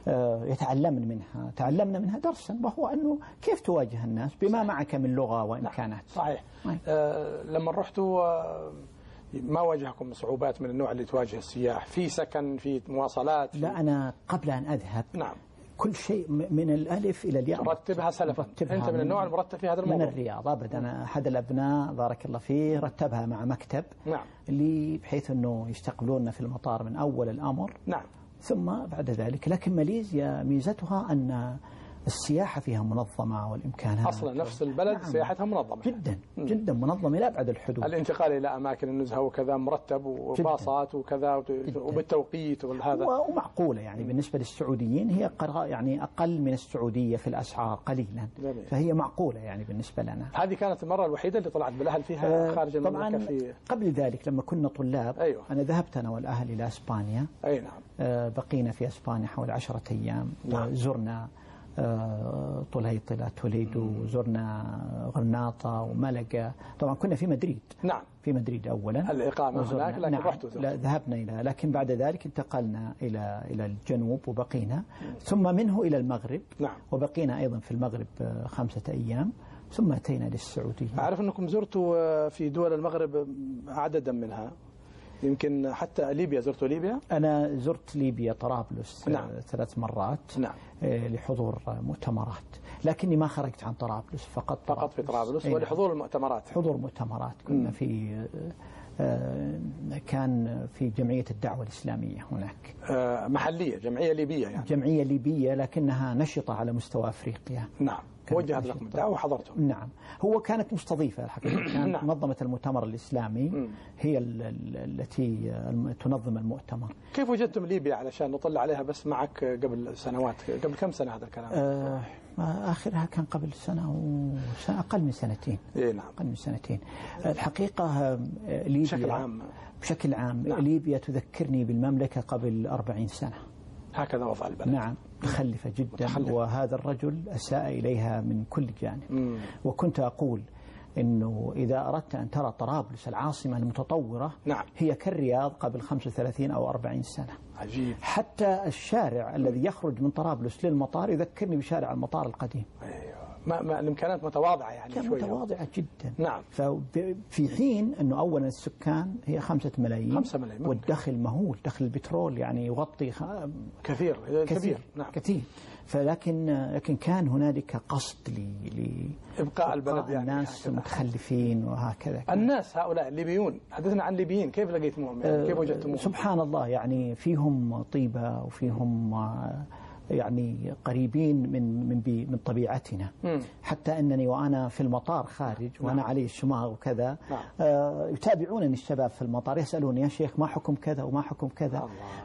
تعلمنا منها درسا، وهو أنه كيف تواجه الناس بما معك من لغة وإمكانات. صحيح. لما رحتوا ما واجهكم صعوبات من النوع اللي تواجه السياح في سكن، في مواصلات؟ لا، أنا قبل أن أذهب نعم كل شيء من الألف إلى الياء رتبها سلفا. أنت من النوع المرتب في هذا الموضوع؟ من الرياض أبدا. أحد الأبناء بارك الله فيه رتبها مع مكتب. نعم. اللي بحيث أنه يستقبلوننا في المطار من أول الأمر. نعم. ثم بعد ذلك. لكن ماليزيا ميزتها أن السياحة فيها منظمة والإمكانات أصلا نفس البلد نعم. سياحتها منظمة جدا جدا منظمة إلى أبعد الحدود. الانتقال إلى أماكن النزهة وكذا مرتب وباصات وكذا وبالتوقيت وهذا ومعقولة يعني بالنسبة للسعوديين هي يعني أقل من السعودية في الأسعار قليلا جميل. فهي معقولة يعني بالنسبة لنا. هذه كانت المرة الوحيدة اللي طلعت بالأهل فيها خارج المملكة؟ طبعا قبل ذلك لما كنا طلاب أيوة. أنا ذهبت أنا والأهل إلى إسبانيا. أي نعم. بقينا في إسبانيا حوالي 10 أيام. نعم. زرنا طليطلة توليدو، زرنا غرناطة وملقا. طبعا كنا في مدريد. نعم. في مدريد أولا الإقامة هناك لكن نعم. رحتوا ذهبنا إلى لكن بعد ذلك انتقلنا إلى الجنوب وبقينا ثم منه إلى المغرب. نعم. وبقينا أيضا في المغرب 5 أيام ثم أتينا للسعودية. أعرف أنكم زرتوا في دول المغرب عددا منها، يمكن حتى ليبيا. زرتوا ليبيا؟ أنا زرت ليبيا طرابلس نعم. 3 مرات نعم. لحضور مؤتمرات، لكني ما خرجت عن طرابلس فقط في طرابلس ولحضور المؤتمرات. حضور مؤتمرات كنا في كان في جمعية الدعوة الإسلامية هناك محلية، جمعية ليبية يعني. جمعية ليبية لكنها نشطة على مستوى أفريقيا. نعم. وجهت لكم الدعوة وحضرتم. نعم. هو كانت مستضيفة الحقيقة. كانت نعم. منظمة المؤتمر الإسلامي هي التي تنظم المؤتمر. كيف وجدتم ليبيا علشان نطلع عليها بس معك قبل سنوات؟ قبل كم سنة هذا الكلام؟ آخرها كان قبل سنة أقل من سنتين. إيه نعم. أقل من سنتين. الحقيقة ليبيا بشكل عام نعم. ليبيا تذكرني بالمملكة قبل 40 سنة. هكذا وضع البلد. نعم. متخلفة جدا وهذا الرجل أساء إليها من كل جانب. وكنت أقول إنه إذا أردت أن ترى طرابلس العاصمة المتطورة نعم. هي كالرياض قبل 35 أو 40 سنة. عجيب. حتى الشارع الذي يخرج من طرابلس للمطار يذكرني بشارع المطار القديم. أيوة. ما الإمكانات متواضعة يعني شوية. متواضعة جدا. نعم. في حين أنه أولا السكان هي 5 ملايين. 5 ملايين. والدخل مهول، دخل البترول يعني يغطي كثير. نعم. كثير. لكن كان هنالك قصد إبقاء البلد يعني الناس متخلفين وهكذا. الناس هؤلاء الليبيون، حدثنا عن الليبيين، كيف لقيتموهم يعني؟ كيف وجدتموهم؟ سبحان الله يعني فيهم طيبة وفيهم يعني قريبين من طبيعتنا. حتى أنني وأنا في المطار خارج وأنا علي الشماغ وكذا يتابعونني الشباب في المطار يسألوني يا شيخ ما حكم كذا وما حكم كذا.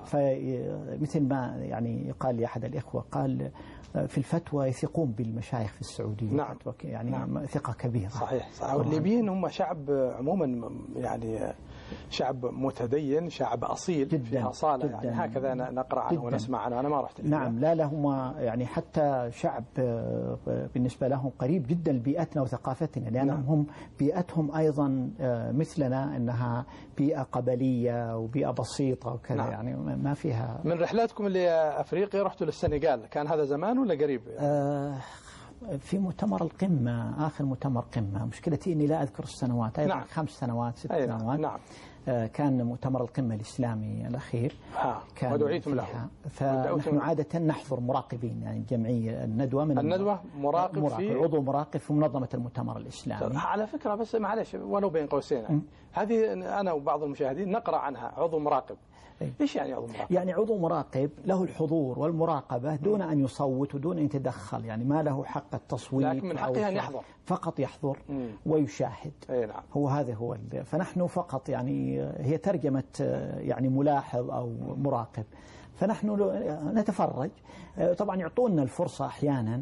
فمثل ما يعني قال لي أحد الإخوة قال في الفتوى يثقون بالمشايخ في السعودية. نعم. يعني نعم. ثقة كبيرة. صحيح. والليبيين هم شعب عموما يعني شعب متدين، شعب أصيل جداً فيها صالة جداً يعني هكذا نقرأ عنه ونسمع عنه. أنا ما رحت ليبيا. نعم. لا لهم يعني حتى شعب بالنسبة لهم قريب جدا لبيئتنا وثقافتنا لأنهم نعم. هم بيئتهم أيضا مثلنا أنها بيئة قبلية وبيئة بسيطة وكذا. نعم. يعني ما فيها. من رحلاتكم اللي أفريقيا رحتوا للسنغال، كان هذا زمان ولا قريب؟ في مؤتمر القمة، آخر مؤتمر قمة. مشكلتي أني لا أذكر السنوات. أيضا نعم. 5 سنوات 6 سنوات. نعم. كان مؤتمر القمة الإسلامي الأخير. كان ودعيتم له. فنحن عادة نحضر مراقبين يعني الجمعية الندوة مراقب في عضو مراقب في منظمة المؤتمر الإسلامي. على فكرة بس معلش ولو بين قوسين هذه أنا وبعض المشاهدين نقرأ عنها عضو مراقب. إيش يعني عضو مراقب؟ يعني عضو مراقب له الحضور والمراقبة دون أن يصوت ودون أن يتدخل، يعني ما له حق التصويت، لكن من حقه أن يحضر، فقط يحضر ويشاهد. أي نعم. هذا هو فنحن فقط يعني هي ترجمة يعني ملاحظ أو مراقب، فنحن نتفرج. طبعا يعطونا الفرصة أحيانا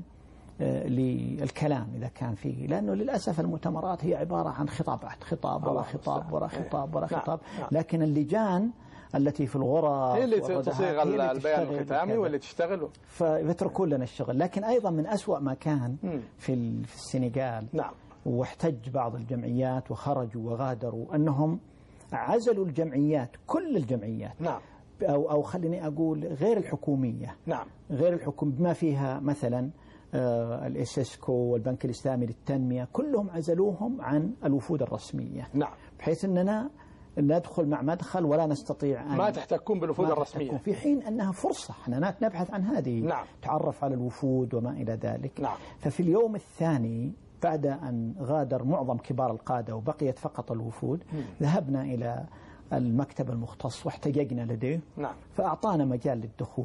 للكلام إذا كان فيه، لأنه للأسف المؤتمرات هي عبارة عن خطابات، خطاب ورا خطاب ورا خطاب ورا خطاب. لكن اللجان التي في الغرف هي اللي تصيغ البيان الختامي واللي تشتغل، فيتركون لنا الشغل. لكن أيضا من أسوأ ما كان في السنغال، نعم، واحتج بعض الجمعيات وخرجوا وغادروا أنهم عزلوا الجمعيات، كل الجمعيات، نعم، أو خليني أقول غير الحكومية، نعم، غير الحكومية بما فيها مثلا الإسسكو والبنك الإسلامي للتنمية، كلهم عزلوهم عن الوفود الرسمية، نعم، بحيث أننا ندخل مع مدخل ولا نستطيع أن ما تحتكون بالوفود الرسمية، في حين أنها فرصة احنا نبحث عن هذه، نعم، تعرف على الوفود وما إلى ذلك. نعم. ففي اليوم الثاني بعد أن غادر معظم كبار القادة وبقيت فقط الوفود، ذهبنا إلى المكتب المختص واحتججنا لديه، نعم، فأعطانا مجال للدخول.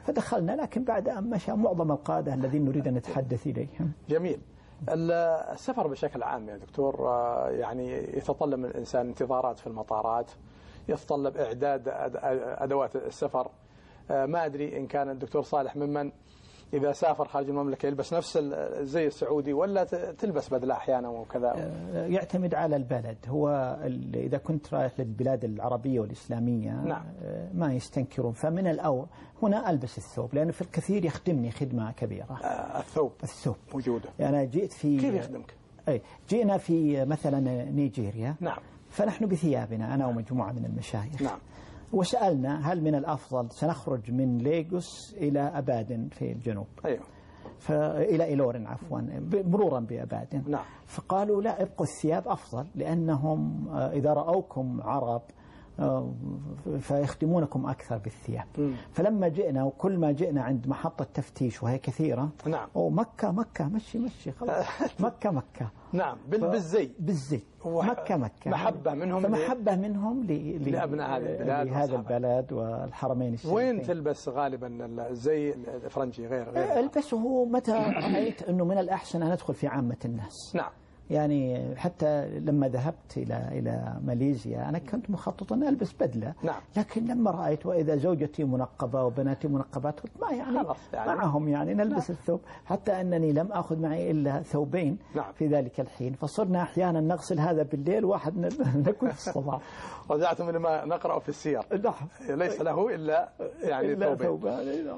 فدخلنا، لكن بعد أن مشى معظم القادة الذين نريد أن نتحدث إليهم. جميل. السفر بشكل عام يا دكتور يعني يتطلب من الإنسان انتظارات في المطارات، يتطلب إعداد أدوات السفر. ما أدري إن كان الدكتور صالح ممن إذا سافر خارج المملكة يلبس نفس الزي السعودي ولا تلبس بدلة أحيانا وكذا؟ يعتمد على البلد. هو إذا كنت رايح للبلاد العربية والإسلامية نعم. ما يستنكرون، فمن الأول هنا ألبس الثوب، لأنه في الكثير يخدمني خدمة كبيرة. الثوب موجودة. أنا جئت في كيف يخدمك؟ جئنا في مثلا نيجيريا. نعم. فنحن بثيابنا أنا ومجموعة من المشايخ. نعم. وسألنا هل من الأفضل سنخرج من ليغوس إلى أبادن في الجنوب. أيوه. إلى إيلورن عفوا، مرورا بأبادن. نعم. فقالوا لا، ابقوا الثياب أفضل، لأنهم إذا رأوكم عرب فيخدمونكم أكثر بالثياب. فلما جئنا وكل ما جئنا عند محطة تفتيش وهي كثيرة. نعم. مكة مشي خلاص. مكة نعم. بالزي مكة محبة منهم، فمحبة منهم لأبناء هذه البلاد لهذا البلد والحرمين الشريفين. وين تلبس غالبا الزي الفرنجي غير البسه متى رأيت أنه من الأحسن أن أدخل في عامة الناس. نعم. يعني حتى لما ذهبت إلى ماليزيا أنا كنت مخطط أن ألبس بدلة. نعم. لكن لما رأيت وإذا زوجتي منقبة وبناتي منقبات قلت ما يعني معهم يعني نلبس الثوب، حتى أنني لم أخذ معي إلا ثوبين. نعم. في ذلك الحين، فصرنا أحيانا نغسل هذا بالليل واحد نكون في الصباح. رجعتم لما نقرأ في السير. نعم. ليس له إلا يعني ثوبين.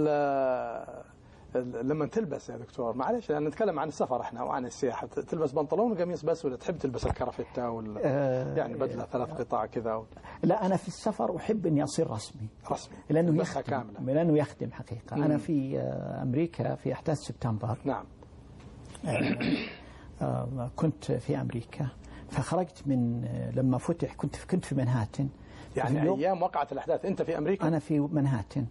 لما تلبس يا دكتور معلش يعني نتكلم عن السفر احنا وعن السياحة، تلبس بنطلون وقميص بس ولا تحب تلبس الكرافتة ولا يعني بدلة 3 قطع كذا؟ لا، أنا في السفر أحب إني أصير رسمي لأنه يخدم حقيقة. أنا في أمريكا في أحداث سبتمبر. نعم. كنت في أمريكا، فخرجت من لما فتح كنت في منهاتن. يعني أيام وقعت الأحداث أنت في أمريكا؟ أنا في منهاتن.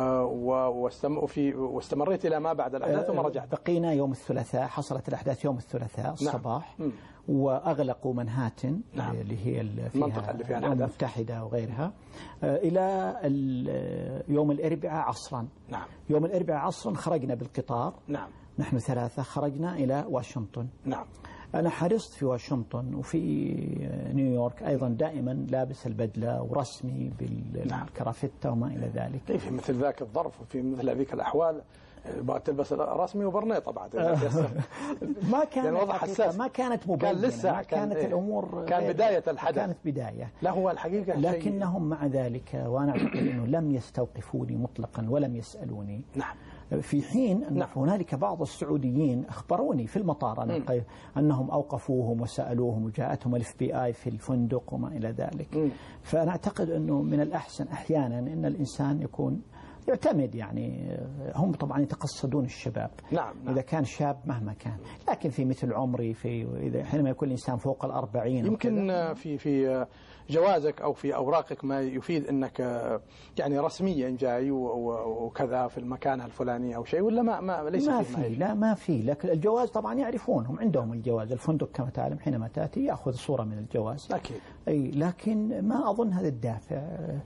واستمريت إلى ما بعد الأحداث وما رجعت؟ بقينا يوم الثلاثاء، حصلت الأحداث يوم الثلاثاء الصباح. نعم. وأغلقوا منهاتن. نعم. اللي هي المنطقة اللي فيها الأمم المتحدة وغيرها إلى يوم الأربعاء عصرا. نعم. يوم الأربعاء عصرا خرجنا بالقطار. نعم. نحن 3 خرجنا إلى واشنطن. نعم. أنا حرصت في واشنطن وفي نيويورك أيضا دائما لابس البدلة ورسمي بالكرافتة وما إلى ذلك. في مثل ذاك الظرف وفي مثل هذيك الأحوال تلبس رسمي وبرنيطة بعد. ما كان يعني وضع حساس، ما كانت مبينة، كان لسه كانت الأمور كان بداية الحدث، كانت بداية. لا هو الحقيقة لكنهم مع ذلك وأنا أعتقد أنه لم يستوقفوني مطلقا ولم يسألوني. نعم. في حين أن هنالك بعض السعوديين أخبروني في المطار أنهم أوقفوهم وسألوهم وجاءتهم FBI في الفندق وما إلى ذلك. فأنا أعتقد أنه من الأحسن أحيانا أن الإنسان يكون يعتمد، يعني هم طبعا يتقصدون الشباب. نعم. إذا كان شاب مهما كان، لكن في مثل عمري إذا حينما يكون الإنسان فوق 40 يمكن في جوازك أو في أوراقك ما يفيد أنك يعني رسميا جاي وكذا في المكان الفلاني أو شيء، ولا ما ليس فيه؟ لا ما في. لكن الجواز طبعا يعرفونهم، عندهم الجواز. الفندق كما تعلم حينما تأتي يأخذ صورة من الجواز. أكيد. لكن ما أظن هذا الدافع.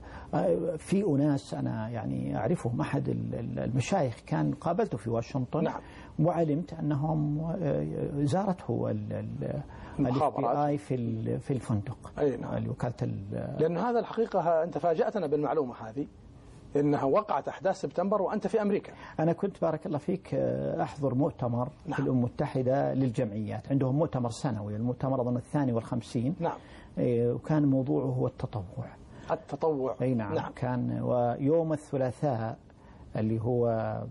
في أناس أنا يعني أعرفهم، أحد المشايخ كان قابلته في واشنطن. نعم. وعلمت أنهم زارته FBI في الفندق. أي نعم. وكالة لأن هذا الحقيقة أنت فاجأتنا بالمعلومة هذه، إنها وقعت أحداث سبتمبر وأنت في أمريكا. أنا كنت بارك الله فيك أحضر مؤتمر في الأمم المتحدة للجمعيات، عندهم مؤتمر سنوي، المؤتمر أظن 52. نعم. وكان موضوعه هو التطوع. أي نعم. كان ويوم الثلاثاء اللي هو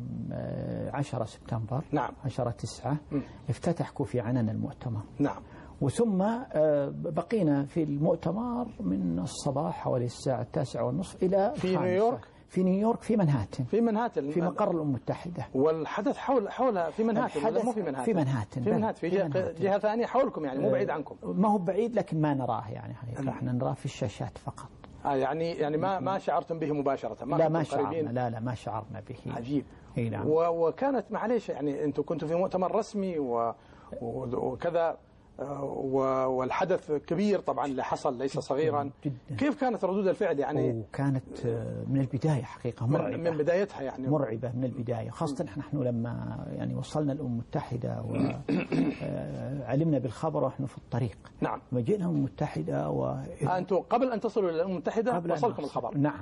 10 سبتمبر. نعم. 10/9 افتتح كوفي عنان المؤتمر. نعم. وثم بقينا في المؤتمر من الصباح حوالي الساعة 9:30 إلى في نيويورك. في نيويورك في منهاتن. في مقر الأمم المتحدة. والحدث حول في منهاتن ولا مو في منهاتن؟ في منهاتن. في جهة ثانية حولكم، يعني مو بعيد عنكم. ما هو بعيد لكن ما نراه يعني حقيقة. احنا نراه في الشاشات فقط. يعني ما شعرتم به مباشرة؟ ما شعرنا. لا ما شعرنا به. عجيب. نعم. وكانت معليش يعني أنتم كنتم في مؤتمر رسمي وكذا، والحدث كبير طبعا اللي حصل ليس صغيرا جداً. كيف كانت ردود الفعل يعني؟ وكانت من البداية حقيقة مرعبة، من بدايتها يعني مرعبة من البداية، خاصة نحن لما يعني وصلنا الأمم المتحدة وعلمنا بالخبر ونحن في الطريق. نعم. لما جينا الأمم المتحدة أنتم قبل أن تصلوا للأمم المتحدة وصلكم الخبر؟ نعم.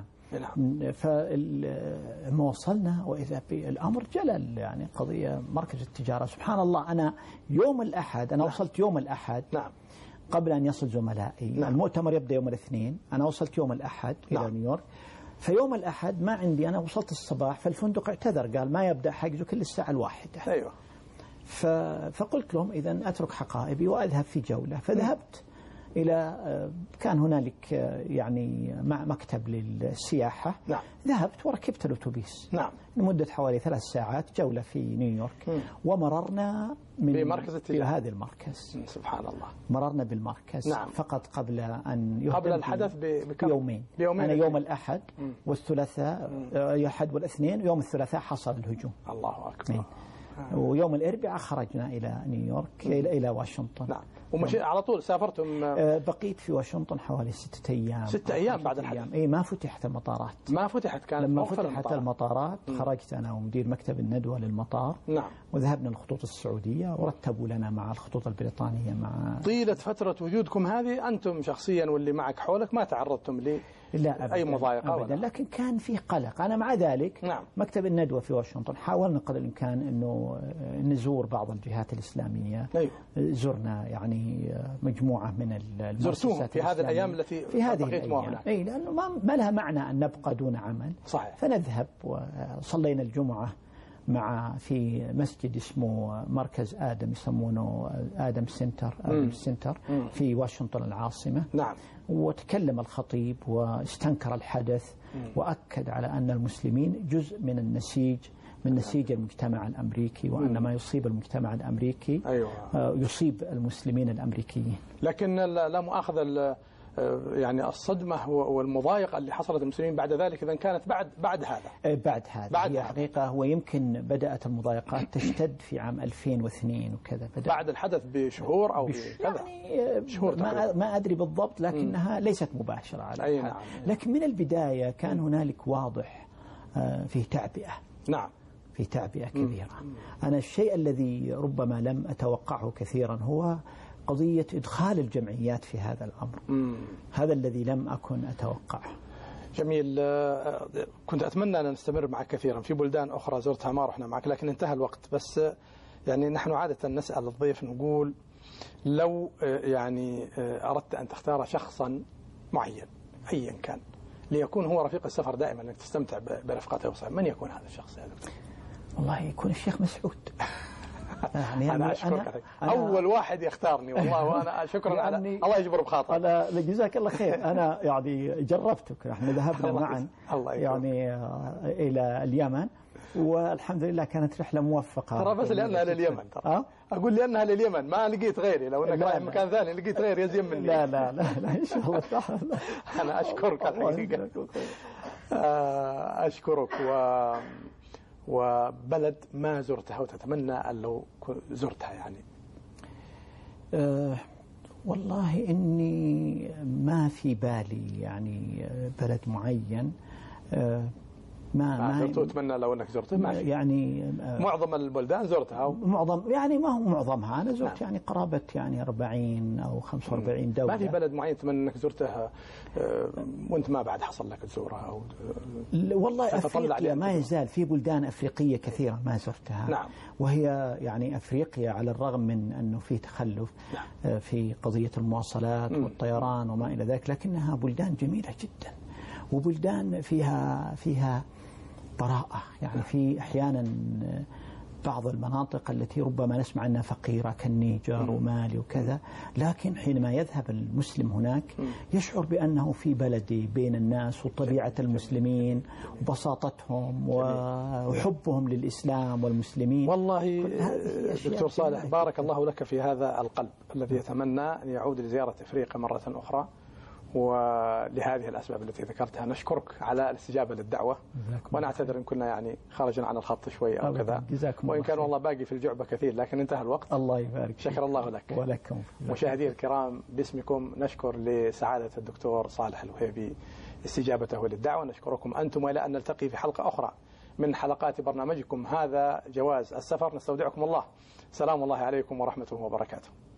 فلما وصلنا وإذا بالأمر جلل، يعني قضية مركز التجارة. سبحان الله، أنا يوم الأحد أنا وصلت يوم الأحد. نعم. قبل أن يصل زملائي. نعم. المؤتمر يبدأ يوم الاثنين، أنا وصلت يوم الأحد. نعم. إلى نيويورك. فيوم الأحد ما عندي، أنا وصلت الصباح، فالفندق اعتذر قال ما يبدأ حجزك إلا الساعة 1. أيوة. فقلت لهم إذن أترك حقائبي وأذهب في جولة. فذهبت إلى كان هنالك يعني مكتب للسياحة. نعم. ذهبت وركبت الأتوبيس. نعم. لمدة حوالي 3 ساعات جولة في نيويورك. ومررنا في مركز التجارة، في هذا المركز. سبحان الله. مررنا بالمركز. نعم. فقط قبل أن قبل الحدث بيومين. أنا يوم الأحد والثلاثاء، الأحد والاثنين، يوم الثلاثاء حصل الهجوم. الله أكبر. ويوم الأربعاء خرجنا إلى نيويورك إلى واشنطن. نعم. ومشي على طول سافرتم؟ بقيت في واشنطن حوالي 6 أيام. 6 أيام بعد الحدث؟ إيه، ما فتحت المطارات. ما فتحت، كانت لما فتحت المطارات خرجت أنا ومدير مكتب الندوة للمطار. نعم. وذهبنا للخطوط السعودية ورتبوا لنا مع الخطوط البريطانية. مع طيلة فترة وجودكم هذه أنتم شخصيا واللي معك حولك ما تعرضتم لا أبداً، أي مضايقة أبداً، لكن كان في قلق. أنا مع ذلك نعم. مكتب الندوة في واشنطن حاولنا قدر الإمكان أنه نزور بعض الجهات الإسلامية. أيوه. زرنا يعني مجموعة من المؤسسات زرتوهم في هذه الأيام التي في هذه الأيام. أي، لأنه ما لها معنى أن نبقى دون عمل. صحيح. فنذهب وصلينا الجمعة في مسجد اسمه مركز آدم، يسمونه آدم سنتر في واشنطن العاصمة. نعم. وتكلم الخطيب واستنكر الحدث وأكد على أن المسلمين جزء من نسيج المجتمع الأمريكي، وأن ما يصيب المجتمع الأمريكي أيوة. يصيب المسلمين الأمريكيين. لكن لا مؤاخذة، يعني الصدمة والمضايقة اللي حصلت المسلمين بعد ذلك إذا كانت بعد هذا. بعد هي حقيقة. هو يمكن بدأت المضايقات تشتد في عام 2002 وكذا، بعد الحدث بشهور أو بكذا، يعني شهور ما أدري بالضبط، لكنها ليست مباشرة على أي نعم. لكن من البداية كان هنالك واضح فيه تعبئة. نعم. في تعبئة كبيرة. أنا الشيء الذي ربما لم أتوقعه كثيرا هو قضية إدخال الجمعيات في هذا الأمر. هذا الذي لم أكن أتوقعه. جميل. كنت أتمنى أن نستمر معك كثيرا في بلدان أخرى زرتها ما رحنا معك، لكن انتهى الوقت. بس يعني نحن عادة نسأل الضيف نقول لو يعني أردت أن تختار شخصا معين أيا كان ليكون هو رفيق السفر دائما، أنك تستمتع برفقته وصحبه، من يكون هذا الشخص هذا؟ والله يكون الشيخ مسعود. يعني أنا أشكرك. أول واحد يختارني والله، وأنا شكرا يعني الله يجبر بخاطر. أنا جزاك الله خير. أنا يعني جربتك، احنا ذهبنا معا يعني إلى اليمن، والحمد لله كانت رحلة موفقة. ترى بس لأنها لليمن، ترى أقول لأنها لليمن، ما لقيت غيري. لو أنك رايح مكان ثاني لقيت غير يزين مني. لا لا لا, لا إن شاء الله تعالى. أنا أشكرك الحقيقة. أشكرك. وبلد ما زرتها وتتمنى أن لو زرتها يعني؟ والله إني ما في بالي يعني بلد معين. ما زرته وتمنى لو أنك زرته؟ يعني معظم البلدان زرتها؟ معظم يعني ما هو معظمها. أنا زرت يعني قرابة يعني 40 أو 45 دولة. ما في بلد معين تتمنى أنك زرتها وأنت ما بعد حصل لك تزورها؟ أو والله أفريقيا ما يزال في بلدان أفريقية كثيرة ما زرتها. نعم. وهي يعني أفريقيا على الرغم من أنه في تخلف في قضية المواصلات والطيران وما إلى ذلك، لكنها بلدان جميلة جدا، وبلدان فيها براءة. يعني في أحيانا بعض المناطق التي ربما نسمع أنها فقيرة كالنيجر ومالي وكذا، لكن حينما يذهب المسلم هناك يشعر بأنه في بلدي بين الناس، وطبيعة المسلمين وبساطتهم وحبهم للإسلام والمسلمين. والله دكتور صالح بارك الله لك في هذا القلب الذي يتمنى أن يعود لزيارة أفريقيا مرة أخرى، ولهذه الأسباب التي ذكرتها نشكرك على الاستجابة للدعوة، ونعتذر إن كنا يعني خرجنا عن الخط شوي أو كذا، وإن كان والله باقي في الجعبة كثير لكن انتهى الوقت. الله يبارك. شكر الله لك ولكم. مشاهدي الكرام، باسمكم نشكر لسعادة الدكتور صالح الوهيبي استجابته للدعوة. نشكركم أنتم، وإلى أن نلتقي في حلقة أخرى من حلقات برنامجكم هذا جواز السفر. نستودعكم الله. سلام الله عليكم ورحمته وبركاته.